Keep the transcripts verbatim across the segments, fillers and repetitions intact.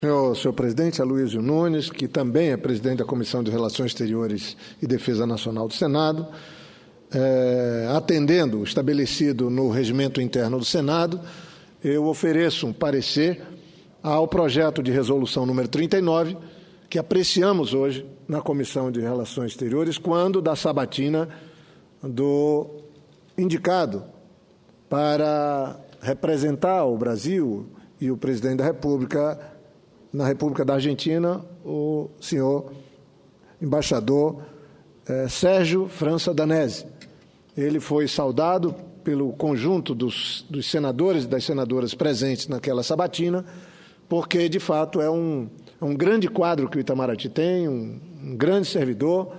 Senhor, senhor presidente Aloysio Nunes, que também é presidente da Comissão de Relações Exteriores e Defesa Nacional do Senado, é, atendendo o estabelecido no regimento interno do Senado, eu ofereço um parecer ao projeto de resolução número trinta e nove, que apreciamos hoje na Comissão de Relações Exteriores, quando da sabatina do indicado para representar o Brasil e o presidente da República na República da Argentina, o senhor embaixador eh, Sérgio França Danesi. Ele foi saudado pelo conjunto dos, dos senadores e das senadoras presentes naquela sabatina, porque, de fato, é um, é um grande quadro que o Itamaraty tem, um, um grande servidor,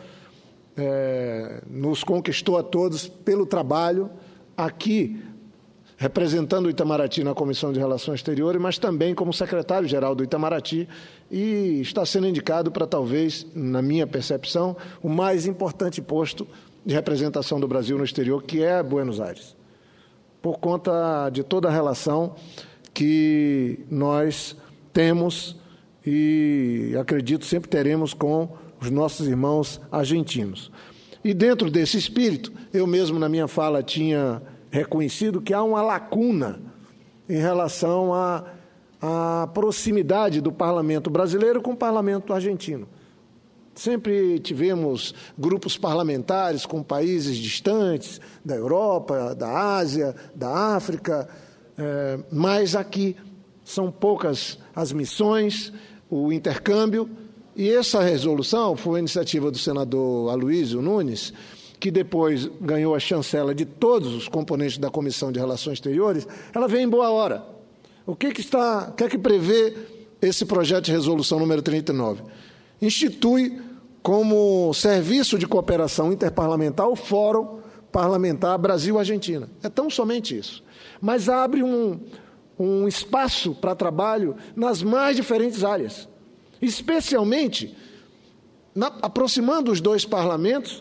é, nos conquistou a todos pelo trabalho aqui, representando o Itamaraty na Comissão de Relações Exteriores, mas também como secretário-geral do Itamaraty, e está sendo indicado para, talvez, na minha percepção, o mais importante posto de representação do Brasil no exterior, que é Buenos Aires, por conta de toda a relação que nós temos e, acredito, sempre teremos com os nossos irmãos argentinos. E, dentro desse espírito, eu mesmo, na minha fala, tinha reconhecido que há uma lacuna em relação à, à proximidade do parlamento brasileiro com o parlamento argentino. Sempre tivemos grupos parlamentares com países distantes, da Europa, da Ásia, da África, é, mas aqui são poucas as missões, o intercâmbio, e essa resolução foi a iniciativa do senador Aloysio Nunes, que depois ganhou a chancela de todos os componentes da Comissão de Relações Exteriores. Ela vem em boa hora. O que, que, está, o que é que prevê esse projeto de resolução número trinta e nove? Institui como serviço de cooperação interparlamentar o Fórum Parlamentar Brasil-Argentina. É tão somente isso. Mas abre um, um espaço para trabalho nas mais diferentes áreas, especialmente na, aproximando os dois parlamentos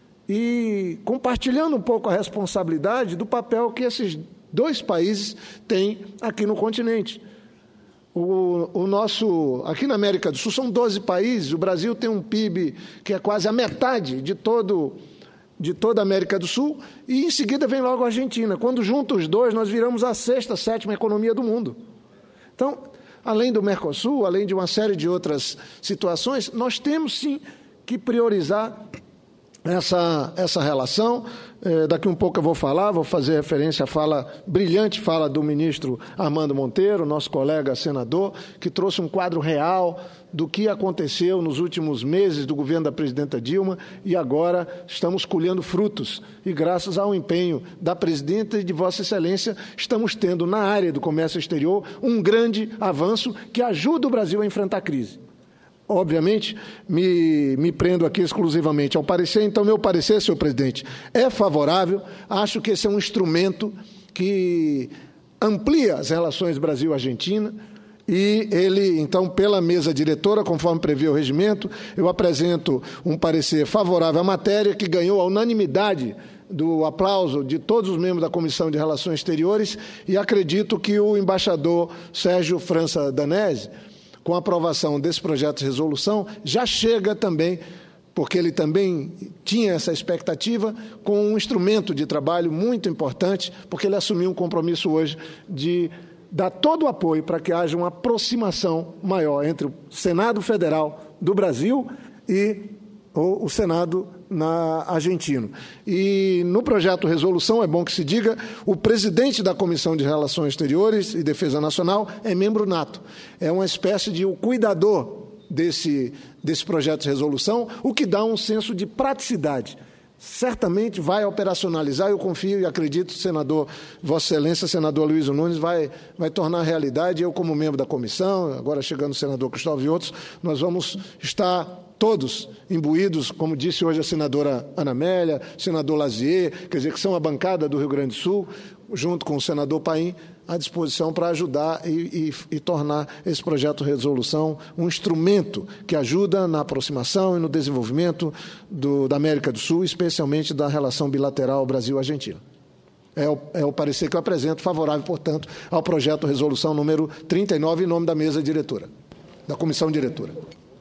e compartilhando um pouco a responsabilidade do papel que esses dois países têm aqui no continente. O, o nosso, aqui na América do Sul são doze países, o Brasil tem um P I B que é quase a metade de, todo, de toda a América do Sul, e em seguida vem logo a Argentina. Quando juntam os dois, nós viramos a sexta, sétima economia do mundo. Então, além do Mercosul, além de uma série de outras situações, nós temos sim que priorizar essa, essa relação. É, daqui um pouco eu vou falar, vou fazer referência à fala, brilhante fala do ministro Armando Monteiro, nosso colega senador, que trouxe um quadro real do que aconteceu nos últimos meses do governo da presidenta Dilma, e agora estamos colhendo frutos. E graças ao empenho da presidenta e de Vossa Excelência, estamos tendo na área do comércio exterior um grande avanço que ajuda o Brasil a enfrentar a crise. Obviamente, me, me prendo aqui exclusivamente ao parecer, então meu parecer, senhor presidente, é favorável. Acho que esse é um instrumento que amplia as relações Brasil-Argentina, e ele, então, pela mesa diretora, conforme prevê o regimento, eu apresento um parecer favorável à matéria, que ganhou a unanimidade do aplauso de todos os membros da Comissão de Relações Exteriores, e acredito que o embaixador Sérgio França Danesi, com a aprovação desse projeto de resolução, já chega também, porque ele também tinha essa expectativa, com um instrumento de trabalho muito importante, porque ele assumiu um compromisso hoje de dar todo o apoio para que haja uma aproximação maior entre o Senado Federal do Brasil e o, o Senado na argentino. E no projeto de resolução, é bom que se diga, o presidente da Comissão de Relações Exteriores e Defesa Nacional é membro nato. É uma espécie de o cuidador desse, desse projeto de resolução, o que dá um senso de praticidade. Certamente vai operacionalizar, eu confio e acredito, senador, Vossa Excelência, senador Aloysio Nunes, vai, vai tornar realidade. Eu, como membro da comissão, agora chegando o senador Cristóvão e outros, nós vamos estar todos imbuídos, como disse hoje a senadora Ana Amélia, senador Lazier, quer dizer, que são a bancada do Rio Grande do Sul, junto com o senador Paim, à disposição para ajudar e, e, e tornar esse projeto de resolução um instrumento que ajuda na aproximação e no desenvolvimento do, da América do Sul, especialmente da relação bilateral Brasil-Argentina. É o, é o parecer que eu apresento, favorável, portanto, ao projeto de resolução número trinta e nove, em nome da mesa diretora. da comissão diretora.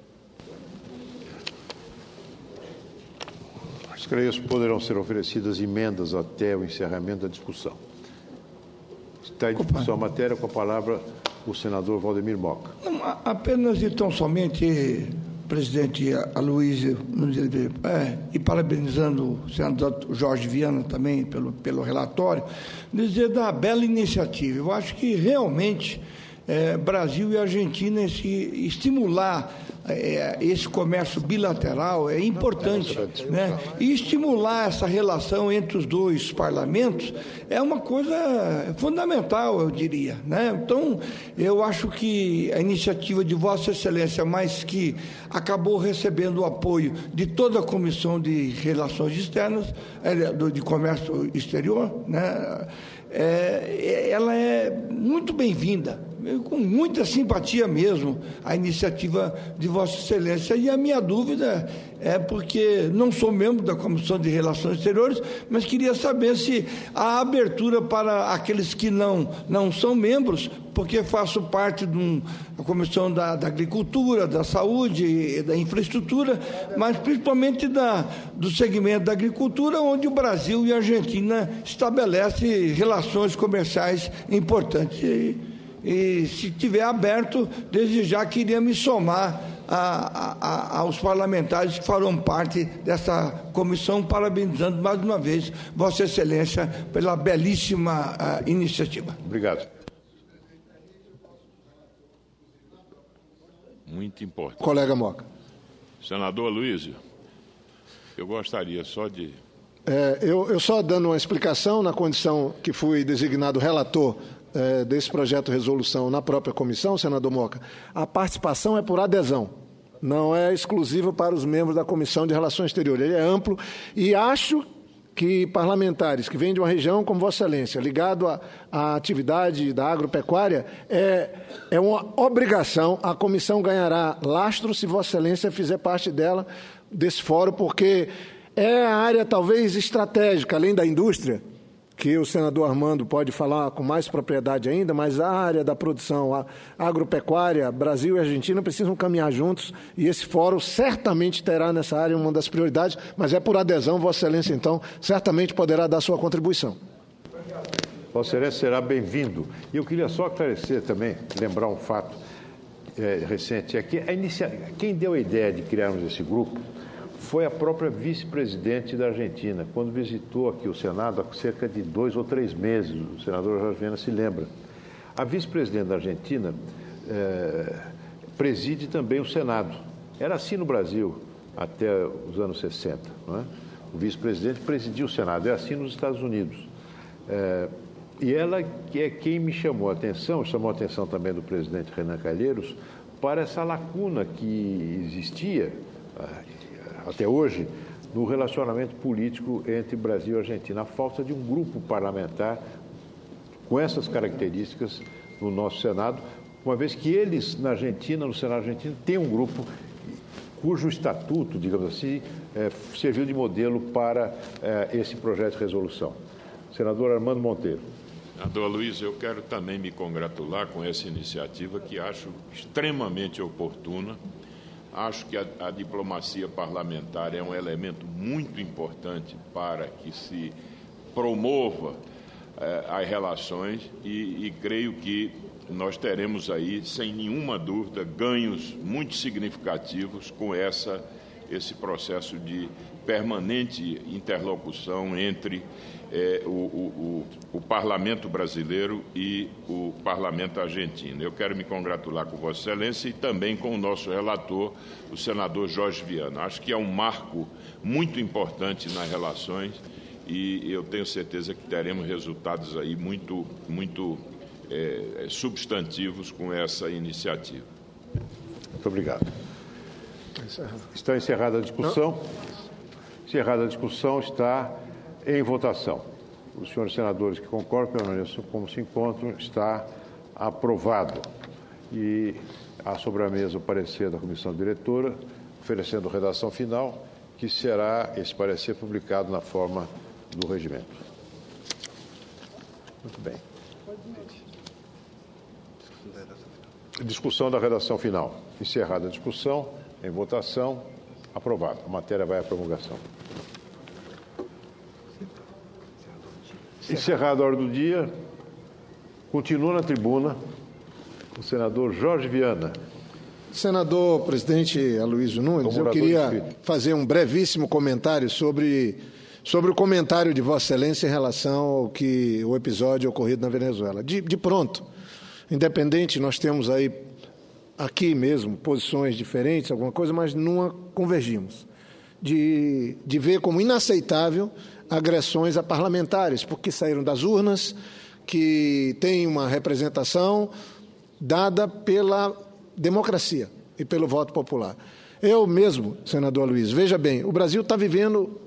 Creio que poderão ser oferecidas emendas até o encerramento da discussão. Está em discussão a matéria, com a palavra o senador Valdemir Moca. Não, apenas e tão somente, presidente Aloysio, é, e parabenizando o senador Jorge Viana também pelo, pelo relatório, dizer da bela iniciativa. Eu acho que realmente é, Brasil e Argentina esse, estimular é, esse comércio bilateral é importante, né? E estimular essa relação entre os dois parlamentos é uma coisa fundamental, eu diria, né? Então, eu acho que a iniciativa de Vossa Excelência, mas que acabou recebendo o apoio de toda a Comissão de Relações Externas, de Comércio Exterior, né? É, ela é muito bem-vinda, com muita simpatia mesmo, a iniciativa de Vossa Excelência. E a minha dúvida é porque não sou membro da Comissão de Relações Exteriores, mas queria saber se há abertura para aqueles que não, não são membros, porque faço parte de um, da Comissão da, da Agricultura, da Saúde, da Infraestrutura, mas principalmente da, do segmento da agricultura, onde o Brasil e a Argentina estabelecem relações comerciais importantes. E, E, se tiver aberto, desde já queria me somar a, a, aos parlamentares que farão parte dessa comissão, parabenizando mais uma vez Vossa Excelência pela belíssima uh, iniciativa. Obrigado. Muito importante. Colega Moca. Senador Aloysio, eu gostaria só de... É, eu, eu só dando uma explicação, na condição que fui designado relator É, desse projeto de resolução na própria comissão, senador Moca, a participação é por adesão, não é exclusiva para os membros da Comissão de Relações Exteriores. Ele é amplo e acho que parlamentares que vêm de uma região como Vossa Excelência, ligado à atividade da agropecuária, é, é uma obrigação. A comissão ganhará lastro se Vossa Excelência fizer parte dela, desse fórum, porque é a área talvez estratégica, além da indústria, que o senador Armando pode falar com mais propriedade ainda, mas a área da produção a agropecuária, Brasil e Argentina precisam caminhar juntos, e esse fórum certamente terá nessa área uma das prioridades, mas é por adesão. Vossa Excelência, então, certamente poderá dar sua contribuição. Vossa Excelência será bem-vindo. E eu queria só aclarecer também, lembrar um fato é, recente, é que a inicia... quem deu a ideia de criarmos esse grupo foi a própria vice-presidente da Argentina, quando visitou aqui o Senado há cerca de dois ou três meses. O senador Jorge Viana se lembra. A vice-presidente da Argentina eh, preside também o Senado. Era assim no Brasil até os anos sessenta. Não é? O vice-presidente presidia o Senado. É assim nos Estados Unidos. Eh, e ela que é quem me chamou a atenção, chamou a atenção também do presidente Renan Calheiros, para essa lacuna que existia até hoje, no relacionamento político entre Brasil e Argentina. A falta de um grupo parlamentar com essas características no nosso Senado, uma vez que eles, na Argentina, no Senado argentino, têm um grupo cujo estatuto, digamos assim, é, serviu de modelo para é, esse projeto de resolução. Senador Armando Monteiro. Senador Aloysio, eu quero também me congratular com essa iniciativa, que acho extremamente oportuna. Acho que a, a diplomacia parlamentar é um elemento muito importante para que se promova eh, as relações e, e creio que nós teremos aí, sem nenhuma dúvida, ganhos muito significativos com essa, esse processo de permanente interlocução entre eh, o, o, o, o Parlamento brasileiro e o Parlamento argentino. Eu quero me congratular com Vossa Excelência e também com o nosso relator, o senador Jorge Viana. Acho que é um marco muito importante nas relações e eu tenho certeza que teremos resultados aí muito, muito eh, substantivos com essa iniciativa. Muito obrigado. Está encerrada a discussão. Encerrada a discussão, está em votação. Os senhores senadores que concordam, permaneçam como se encontram, está aprovado. E há sobre a mesa o parecer da comissão diretora, oferecendo redação final, que será esse parecer publicado na forma do regimento. Muito bem. Discussão da redação final. Encerrada a discussão, em votação, aprovado. A matéria vai à promulgação. Encerrada a ordem do dia, continua na tribuna o senador Jorge Viana. Senador presidente Aloysio Nunes, eu queria fazer um brevíssimo comentário sobre, sobre o comentário de Vossa Excelência em relação ao que o episódio ocorrido na Venezuela. De, de pronto, independente, nós temos aí, aqui mesmo, posições diferentes, alguma coisa, mas numa convergimos. De, de ver como inaceitável agressões a parlamentares, porque saíram das urnas, que têm uma representação dada pela democracia e pelo voto popular. Eu mesmo, senador Aloysio, veja bem, o Brasil está vivendo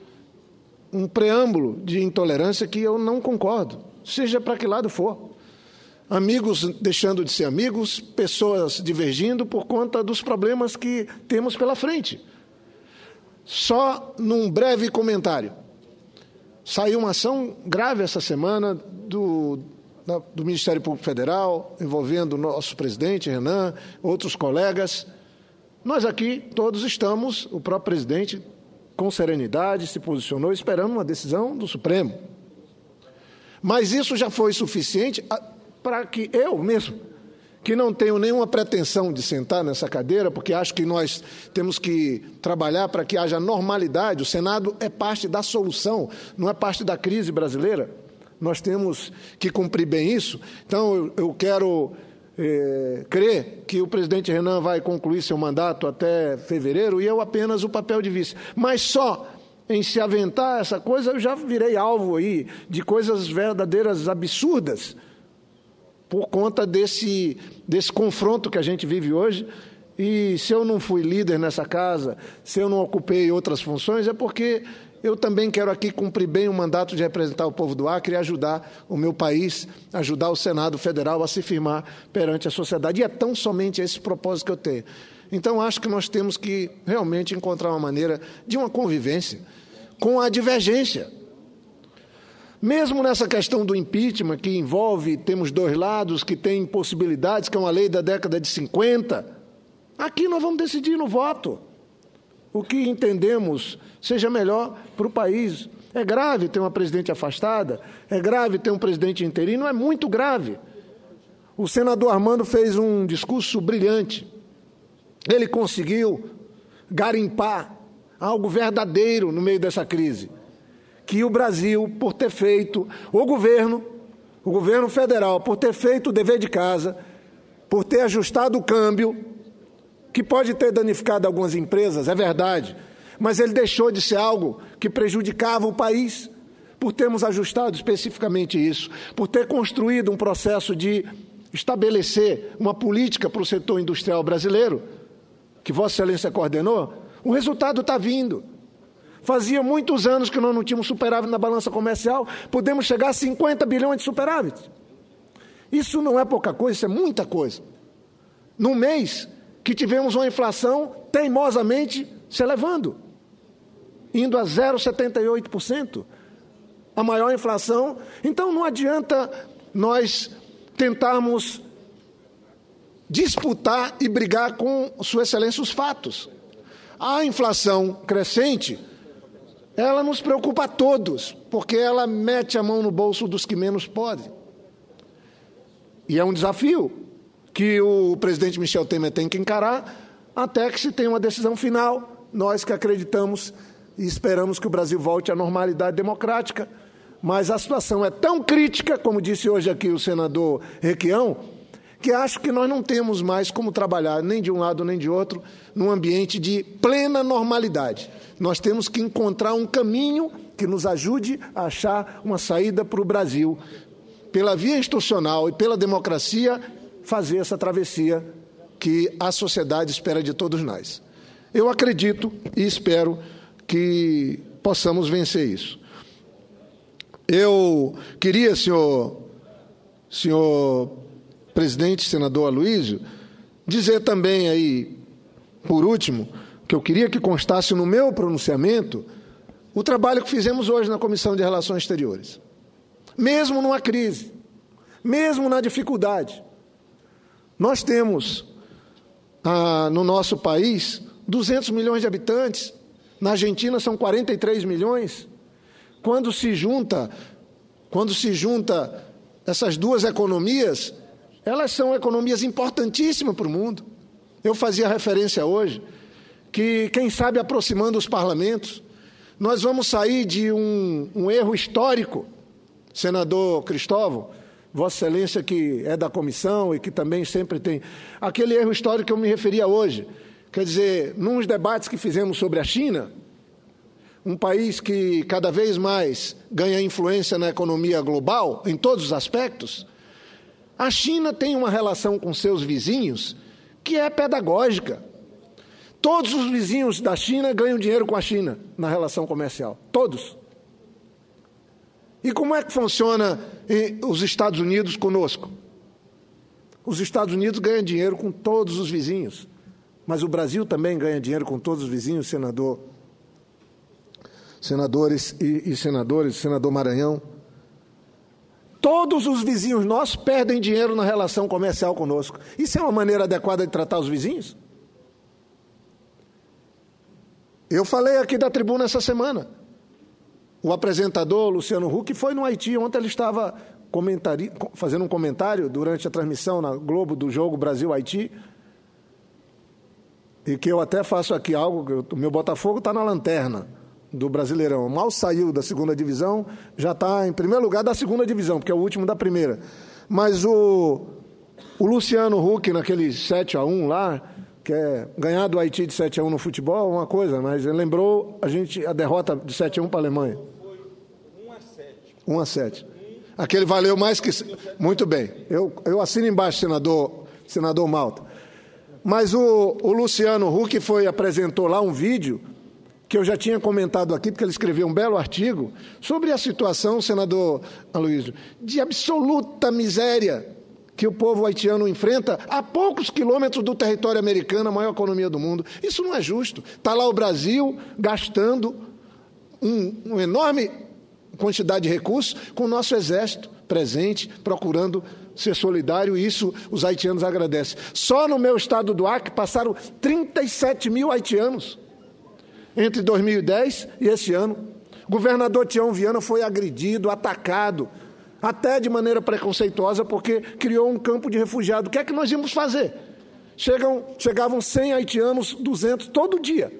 um preâmbulo de intolerância que eu não concordo, seja para que lado for. Amigos deixando de ser amigos, pessoas divergindo por conta dos problemas que temos pela frente. Só num breve comentário. Saiu uma ação grave essa semana do, do Ministério Público Federal, envolvendo o nosso presidente, Renan, outros colegas. Nós aqui todos estamos, o próprio presidente, com serenidade, se posicionou, esperando uma decisão do Supremo. Mas isso já foi suficiente para que eu mesmo, que não tenho nenhuma pretensão de sentar nessa cadeira, porque acho que nós temos que trabalhar para que haja normalidade. O Senado é parte da solução, não é parte da crise brasileira. Nós temos que cumprir bem isso. Então, eu, eu quero é, crer que o presidente Renan vai concluir seu mandato até fevereiro e eu apenas o papel de vice. Mas só em se aventar essa coisa, eu já virei alvo aí de coisas verdadeiras absurdas, por conta desse, desse confronto que a gente vive hoje. E se eu não fui líder nessa casa, se eu não ocupei outras funções, é porque eu também quero aqui cumprir bem o mandato de representar o povo do Acre e ajudar o meu país, ajudar o Senado Federal a se firmar perante a sociedade. E é tão somente esse propósito que eu tenho. Então, acho que nós temos que realmente encontrar uma maneira de uma convivência com a divergência. Mesmo nessa questão do impeachment, que envolve, temos dois lados, que tem possibilidades, que é uma lei da década de cinquenta, aqui nós vamos decidir no voto o que entendemos seja melhor para o país. É grave ter uma presidente afastada, é grave ter um presidente interino, é muito grave. O senador Armando fez um discurso brilhante. Ele conseguiu garimpar algo verdadeiro no meio dessa crise, que o Brasil, por ter feito, o governo, o governo federal, por ter feito o dever de casa, por ter ajustado o câmbio, que pode ter danificado algumas empresas, é verdade, mas ele deixou de ser algo que prejudicava o país, por termos ajustado especificamente isso, por ter construído um processo de estabelecer uma política para o setor industrial brasileiro, que Vossa Excelência coordenou. O resultado está vindo. Fazia muitos anos que nós não tínhamos superávit na balança comercial, podemos chegar a cinquenta bilhões de superávit. Isso não é pouca coisa, isso é muita coisa. Num mês que tivemos uma inflação teimosamente se elevando, indo a zero vírgula setenta e oito por cento, a maior inflação. Então não adianta nós tentarmos disputar e brigar com Sua Excelência os fatos. A inflação crescente, ela nos preocupa a todos, porque ela mete a mão no bolso dos que menos podem. E é um desafio que o presidente Michel Temer tem que encarar até que se tenha uma decisão final. Nós que acreditamos e esperamos que o Brasil volte à normalidade democrática, mas a situação é tão crítica, como disse hoje aqui o senador Requião, que acho que nós não temos mais como trabalhar, nem de um lado nem de outro, num ambiente de plena normalidade. Nós temos que encontrar um caminho que nos ajude a achar uma saída para o Brasil, pela via institucional e pela democracia, fazer essa travessia que a sociedade espera de todos nós. Eu acredito e espero que possamos vencer isso. Eu queria, senhor, senhor presidente, senador Aloysio, dizer também aí, por último, que eu queria que constasse no meu pronunciamento o trabalho que fizemos hoje na Comissão de Relações Exteriores. Mesmo numa crise, mesmo na dificuldade, nós temos ah, no nosso país duzentos milhões de habitantes, na Argentina são quarenta e três milhões. Quando se junta, quando se junta essas duas economias, elas são economias importantíssimas para o mundo. Eu fazia referência hoje que, quem sabe, aproximando os parlamentos, nós vamos sair de um, um erro histórico. Senador Cristóvão, Vossa Excelência, que é da comissão e que também sempre tem aquele erro histórico que eu me referia hoje. Quer dizer, nos debates que fizemos sobre a China, um país que cada vez mais ganha influência na economia global, em todos os aspectos, a China tem uma relação com seus vizinhos que é pedagógica. Todos os vizinhos da China ganham dinheiro com a China na relação comercial. Todos. E como é que funciona os Estados Unidos conosco? Os Estados Unidos ganham dinheiro com todos os vizinhos. Mas o Brasil também ganha dinheiro com todos os vizinhos, senador, senadores e, e senadores, senador Maranhão. Todos os vizinhos nossos perdem dinheiro na relação comercial conosco. Isso é uma maneira adequada de tratar os vizinhos? Eu falei aqui da tribuna essa semana. O apresentador, Luciano Huck, foi no Haiti. Ontem ele estava comentari... fazendo um comentário durante a transmissão na Globo do jogo Brasil-Haiti. E que eu até faço aqui algo, o meu Botafogo está na lanterna do Brasileirão. Mal saiu da segunda divisão, já está em primeiro lugar da segunda divisão, porque é o último da primeira. Mas o, o Luciano Huck, naquele sete a um lá, que é ganhar do Haiti de sete a um no futebol, uma coisa, mas lembrou a gente a derrota de sete a um para a Alemanha. Foi um a sete. um a sete. Aquele valeu mais que... Muito bem. Eu, eu assino embaixo, senador, senador Malta. Mas o, o Luciano Huck foi, apresentou lá um vídeo que eu já tinha comentado aqui, porque ele escreveu um belo artigo sobre a situação, senador Aloysio, de absoluta miséria que o povo haitiano enfrenta a poucos quilômetros do território americano, a maior economia do mundo. Isso não é justo. Está lá o Brasil gastando um, uma enorme quantidade de recursos com o nosso exército presente, procurando ser solidário, e isso os haitianos agradecem. Só no meu estado do Acre passaram trinta e sete mil haitianos entre dois mil e dez e esse ano. O governador Tião Viana foi agredido, atacado, até de maneira preconceituosa, porque criou um campo de refugiados. O que é que nós íamos fazer? Chegam, chegavam cem haitianos, duzentos, todo dia.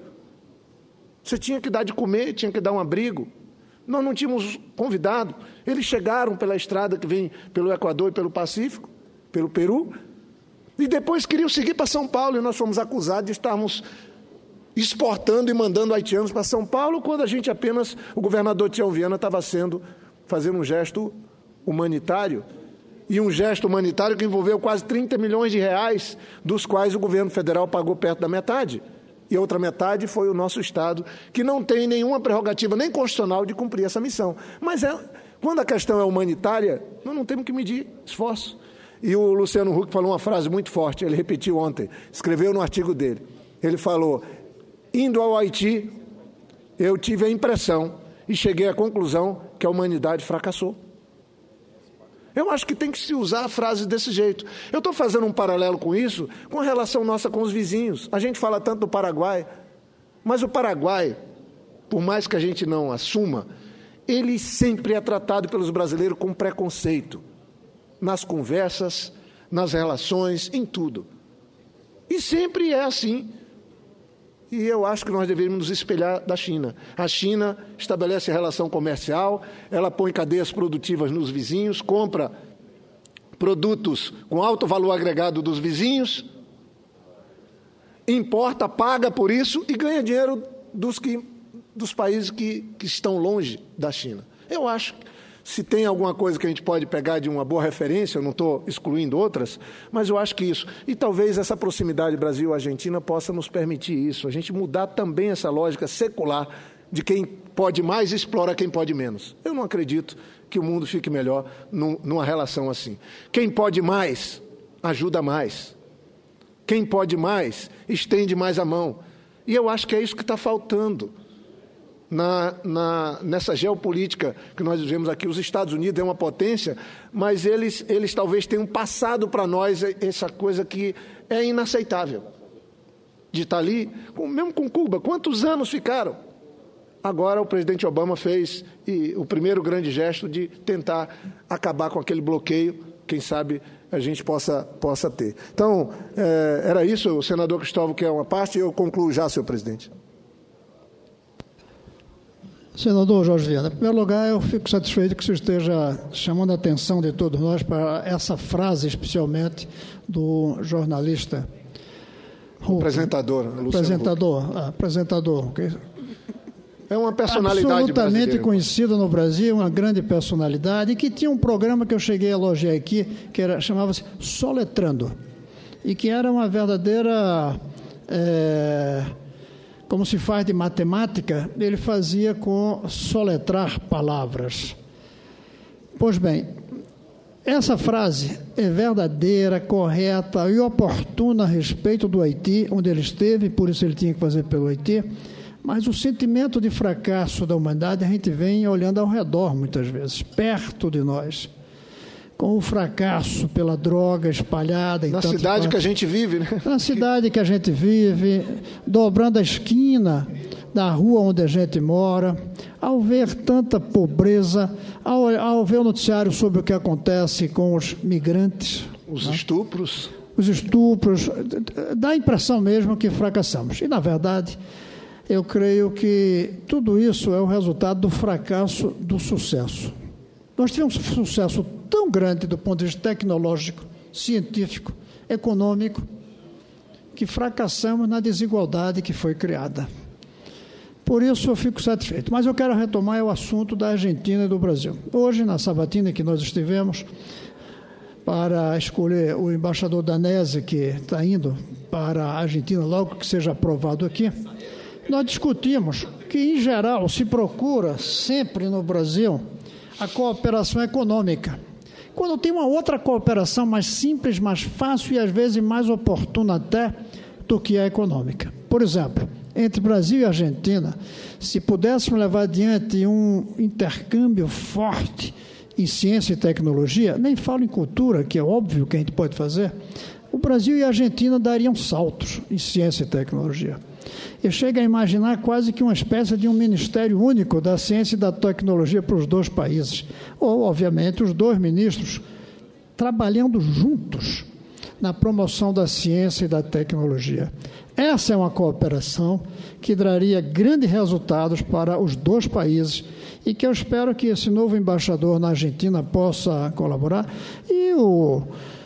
Você tinha que dar de comer, tinha que dar um abrigo. Nós não tínhamos convidado. Eles chegaram pela estrada que vem pelo Equador e pelo Pacífico, pelo Peru, e depois queriam seguir para São Paulo, e nós fomos acusados de estarmos exportando e mandando haitianos para São Paulo, quando a gente apenas, o governador Tião Viana estava sendo, fazendo um gesto humanitário, e um gesto humanitário que envolveu quase trinta milhões de reais, dos quais o governo federal pagou perto da metade. E a outra metade foi o nosso Estado, que não tem nenhuma prerrogativa nem constitucional de cumprir essa missão. Mas é, quando a questão é humanitária, nós não temos que medir esforço. E o Luciano Huck falou uma frase muito forte, ele repetiu ontem, escreveu no artigo dele. Ele falou: indo ao Haiti, eu tive a impressão e cheguei à conclusão que a humanidade fracassou. Eu acho que tem que se usar a frase desse jeito. Eu estou fazendo um paralelo com isso, com a relação nossa com os vizinhos. A gente fala tanto do Paraguai, mas o Paraguai, por mais que a gente não assuma, ele sempre é tratado pelos brasileiros com preconceito. Nas conversas, nas relações, em tudo. E sempre é assim. E eu acho que nós deveríamos nos espelhar da China. A China estabelece relação comercial, ela põe cadeias produtivas nos vizinhos, compra produtos com alto valor agregado dos vizinhos, importa, paga por isso e ganha dinheiro dos, que, dos países que, que estão longe da China. Eu acho que se tem alguma coisa que a gente pode pegar de uma boa referência, eu não estou excluindo outras, mas eu acho que isso. E talvez essa proximidade Brasil-Argentina possa nos permitir isso, a gente mudar também essa lógica secular de quem pode mais explora quem pode menos. Eu não acredito que o mundo fique melhor num, numa relação assim. Quem pode mais, ajuda mais. Quem pode mais, estende mais a mão. E eu acho que é isso que está faltando. Na, na, nessa geopolítica que nós vivemos aqui. Os Estados Unidos é uma potência, mas eles, eles talvez tenham passado para nós essa coisa que é inaceitável. de estar ali, mesmo com Cuba. Quantos anos ficaram? Agora o presidente Obama fez e, o primeiro grande gesto de tentar acabar com aquele bloqueio, quem sabe a gente possa, possa ter. Então, é, era isso, o senador Cristóvão quer uma parte, e eu concluo já, senhor presidente. Senador Jorge Viana, em primeiro lugar, eu fico satisfeito que o senhor esteja chamando a atenção de todos nós para essa frase, especialmente do jornalista Huck, apresentador, Luciano apresentador, ah, apresentador, é uma personalidade absolutamente brasileira, conhecida no Brasil, uma grande personalidade, e que tinha um programa que eu cheguei a elogiar aqui, que era, chamava-se Soletrando, e que era uma verdadeira... É, como se faz de matemática, ele fazia com soletrar palavras. Pois bem, essa frase é verdadeira, correta e oportuna a respeito do Haiti, onde ele esteve, por isso ele tinha que fazer pelo Haiti, mas o sentimento de fracasso da humanidade a gente vem olhando ao redor muitas vezes, perto de nós, com o fracasso pela droga espalhada em na tantos cidade partes. que a gente vive, né? Na cidade que a gente vive, dobrando a esquina da rua onde a gente mora, ao ver tanta pobreza, ao, ao ver o noticiário sobre o que acontece com os migrantes, os né? estupros, os estupros, dá a impressão mesmo que fracassamos. E, na verdade, eu creio que tudo isso é o resultado do fracasso do sucesso. Nós tivemos um sucesso tão grande do ponto de vista tecnológico, científico, econômico, que fracassamos na desigualdade que foi criada. Por isso eu fico satisfeito. Mas eu quero retomar o assunto da Argentina e do Brasil. Hoje, na sabatina que nós estivemos para escolher o embaixador danese que está indo para a Argentina, logo que seja aprovado aqui, nós discutimos que, em geral, se procura sempre no Brasil a cooperação econômica. Quando tem uma outra cooperação mais simples, mais fácil e às vezes mais oportuna até do que a econômica. Por exemplo, entre Brasil e Argentina, se pudéssemos levar adiante um intercâmbio forte em ciência e tecnologia, nem falo em cultura, que é óbvio que a gente pode fazer, o Brasil e a Argentina dariam saltos em ciência e tecnologia. Eu chego a imaginar quase que uma espécie de um ministério único da ciência e da tecnologia para os dois países. Ou, obviamente, os dois ministros trabalhando juntos na promoção da ciência e da tecnologia. Essa é uma cooperação que traria grandes resultados para os dois países e que eu espero que esse novo embaixador na Argentina possa colaborar. E o...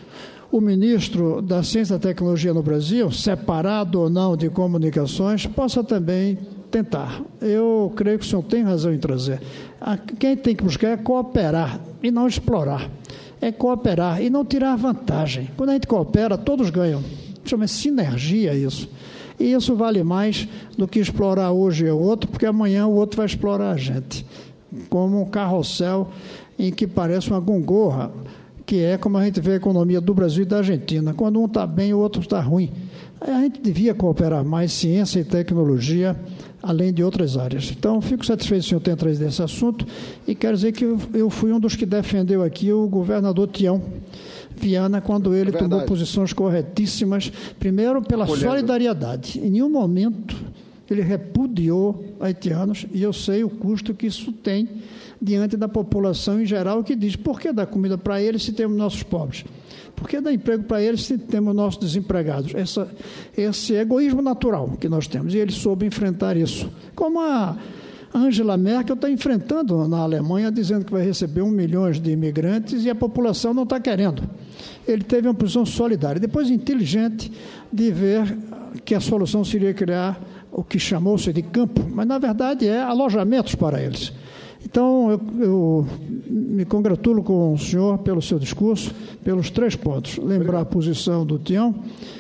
O ministro da Ciência e da Tecnologia no Brasil, separado ou não de comunicações, possa também tentar. Eu creio que o senhor tem razão em trazer. Quem tem que buscar é cooperar e não explorar. É cooperar e não tirar vantagem. Quando a gente coopera, todos ganham. Chama sinergia isso. E isso vale mais do que explorar hoje o outro, porque amanhã o outro vai explorar a gente. Como um carrossel em que parece uma gongorra, que é como a gente vê a economia do Brasil e da Argentina. Quando um está bem, o outro está ruim. A gente devia cooperar mais ciência e tecnologia, além de outras áreas. Então, fico satisfeito que o senhor tenha trazido esse assunto e quero dizer que eu fui um dos que defendeu aqui o governador Tião Viana, quando ele é tomou posições corretíssimas, primeiro pela Acolhendo. solidariedade. Em nenhum momento ele repudiou haitianos, e eu sei o custo que isso tem diante da população em geral, que diz: por que dar comida para eles se temos nossos pobres? Por que dar emprego para eles se temos nossos desempregados? Essa, esse egoísmo natural que nós temos, e ele soube enfrentar isso. Como a Angela Merkel está enfrentando na Alemanha, dizendo que vai receber um milhão de imigrantes e a população não está querendo. Ele teve uma posição solidária, depois inteligente de ver que a solução seria criar o que chamou-se de campo, mas na verdade é alojamentos para eles. Então, eu, eu me congratulo com o senhor pelo seu discurso, pelos três pontos. Lembrar a posição do Tião,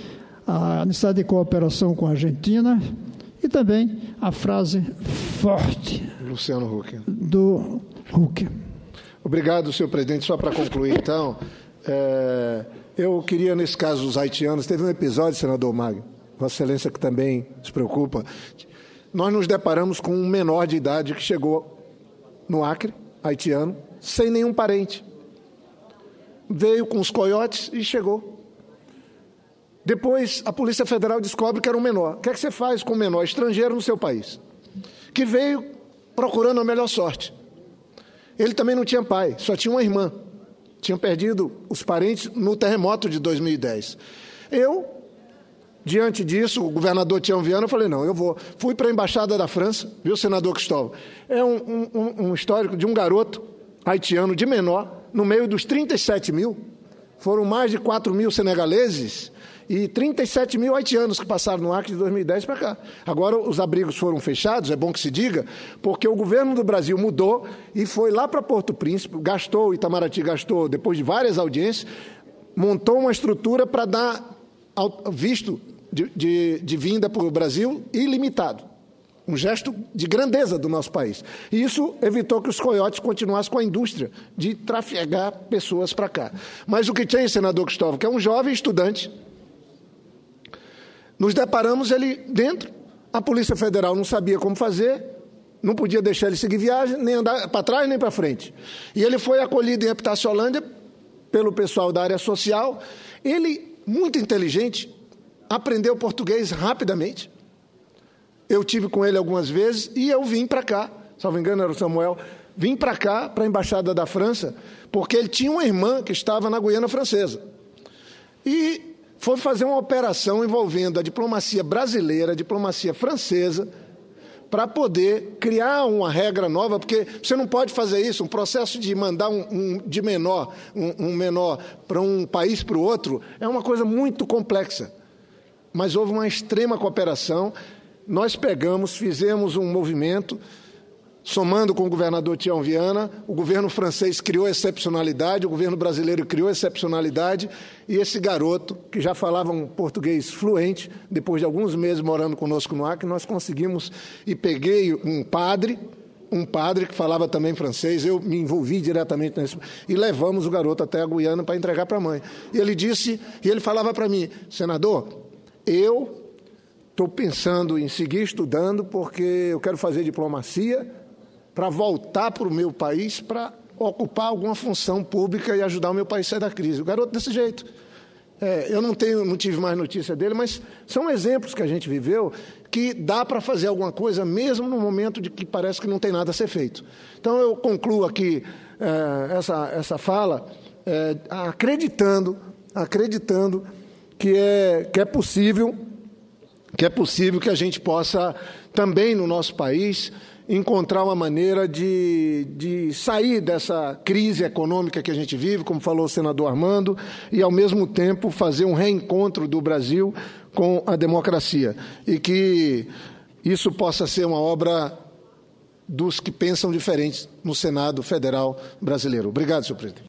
a necessidade de cooperação com a Argentina e também a frase forte Luciano Huck. do Huck. Obrigado, senhor presidente. Só para concluir, então, é, eu queria, nesse caso, os haitianos, teve um episódio, senador Magno, Vossa Excelência que também se preocupa, nós nos deparamos com um menor de idade que chegou no Acre, haitiano, sem nenhum parente. Veio com os coiotes e chegou. Depois, a Polícia Federal descobre que era um menor. O que é que você faz com um menor estrangeiro no seu país? Que veio procurando a melhor sorte. Ele também não tinha pai, só tinha uma irmã. Tinha perdido os parentes no terremoto de dois mil e dez. Eu, diante disso, o governador Tião Viana, eu falei, não, eu vou. Fui para a Embaixada da França, viu, senador Cristóvão? É um, um, um histórico de um garoto haitiano de menor, no meio dos trinta e sete mil. Foram mais de quatro mil senegaleses e trinta e sete mil haitianos que passaram no Acre de dois mil e dez para cá. Agora os abrigos foram fechados, é bom que se diga, porque o governo do Brasil mudou e foi lá para Porto Príncipe, gastou, o Itamaraty gastou, depois de várias audiências, montou uma estrutura para dar visto de, de, de vinda para o Brasil ilimitado. Um gesto de grandeza do nosso país. E isso evitou que os coiotes continuassem com a indústria de trafegar pessoas para cá. Mas o que tem, senador Cristóvão, que é um jovem estudante, nos deparamos ele dentro, a Polícia Federal não sabia como fazer, não podia deixar ele seguir viagem, nem andar para trás nem para frente. E ele foi acolhido em Epitácio-Holândia pelo pessoal da área social. Ele, muito inteligente, aprendeu português rapidamente. Eu tive com ele algumas vezes e eu vim para cá, salvo engano era o Samuel, vim para cá, para a Embaixada da França, porque ele tinha uma irmã que estava na Guiana Francesa. E foi fazer uma operação envolvendo a diplomacia brasileira, a diplomacia francesa, para poder criar uma regra nova, porque você não pode fazer isso, um processo de mandar um, um de menor, um, um menor para um país para o outro, é uma coisa muito complexa. Mas houve uma extrema cooperação. Nós pegamos, fizemos um movimento, somando com o governador Tião Viana, o governo francês criou excepcionalidade, o governo brasileiro criou excepcionalidade, e esse garoto, que já falava um português fluente, depois de alguns meses morando conosco no Acre, nós conseguimos, e peguei um padre, um padre que falava também francês, eu me envolvi diretamente nisso, e levamos o garoto até a Guiana para entregar para a mãe. E ele disse, e ele falava para mim, senador, eu estou pensando em seguir estudando porque eu quero fazer diplomacia para voltar para o meu país para ocupar alguma função pública e ajudar o meu país a sair da crise. O garoto desse jeito. É, eu não, tenho, não tive mais notícia dele, mas são exemplos que a gente viveu que dá para fazer alguma coisa mesmo no momento de que parece que não tem nada a ser feito. Então eu concluo aqui é, essa, essa fala é, acreditando, acreditando que é, que é possível que é possível que a gente possa, também no nosso país, encontrar uma maneira de, de sair dessa crise econômica que a gente vive, como falou o senador Armando, e, ao mesmo tempo, fazer um reencontro do Brasil com a democracia. E que isso possa ser uma obra dos que pensam diferentes no Senado Federal brasileiro. Obrigado, senhor presidente.